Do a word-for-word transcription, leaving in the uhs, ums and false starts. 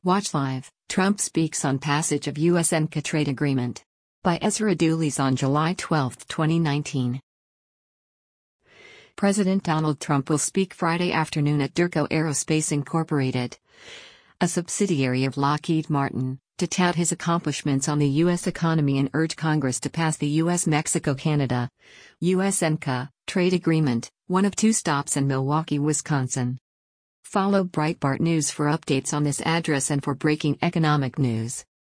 Watch live. Trump speaks on passage of U S ENCA trade agreement. By Ezra Dooley's on July twelfth, twenty nineteen. President Donald Trump will speak Friday afternoon at Durco Aerospace Incorporated, a subsidiary of Lockheed Martin, to tout his accomplishments on the U S economy and urge Congress to pass the U S Mexico-Canada U S ENCA trade agreement, one of two stops in Milwaukee, Wisconsin. Follow Breitbart News for updates on this address and for breaking economic news.